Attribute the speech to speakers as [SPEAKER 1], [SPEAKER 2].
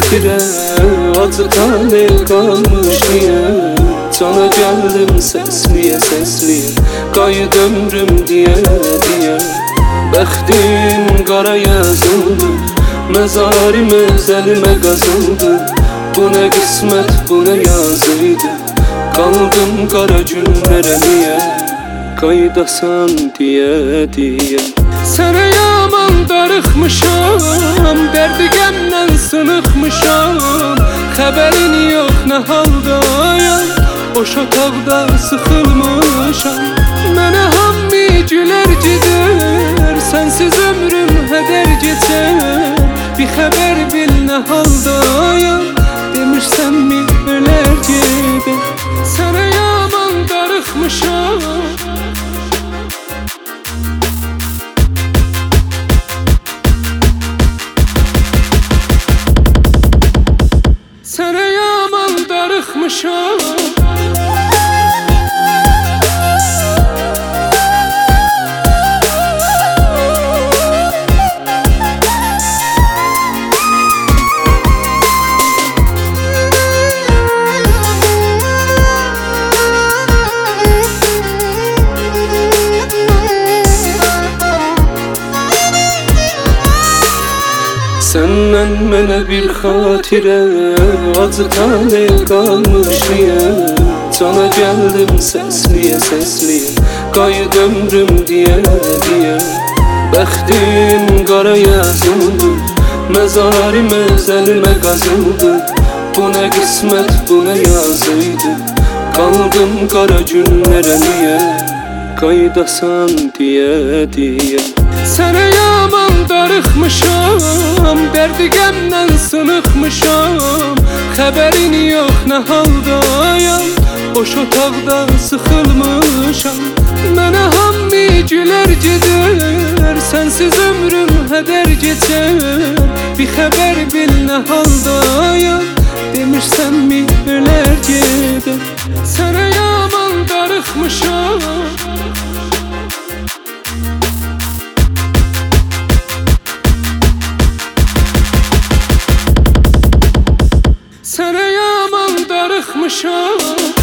[SPEAKER 1] xatirə acıdan el qalmış niyə? Cana gəldim səsliyə səsliyə, qayıt ömrüm deyə deyə. Bəxtim qara yazıldı, məzarim öz əlimə qazıldı. Bu nə qismət, bu nə yazıydı, qaldım qara günlərə niyə? Qayıdasan deyə deyə. Sənə yaman darıxmışam, dərdi qəmdən sınıxmışam. Xəbərin yox nə haldayam, boş otaqda sıxılmışam. Mənə hammi gülərcidir, sənsiz ömrüm hədər keçər. Bir xəbər bil nə haldayam, demirsən mi ölər gedər. Sənə yaman darıxmışam. Sənə yaman darıxmışam. Səndən mənə bir xatirə acıdan el qalmış niyə? Cana gəldim səsliyə səsliyə, qayıt ömrüm deyə deyə. Bəxtim qara yazıldı, məzarim öz əlimə qazıldı. Bu nə qismət, bu nə yazıydı, qaldım qara günlərə niyə? Qayıdasan deyə deyə. Sənə yaman darıxmışam, dərdi qəmdən sınıxmışam. Xəbərin yox nə haldayam, boş otaqda sıxılmışam. Mənə hammi gülərcidir, sənsiz ömrüm hədər keçər. Bir xəbər bil nə haldayam, demirsən mi ölər gedər. Sənə yaman darıxmışam. Sənə yaman darıxmışam.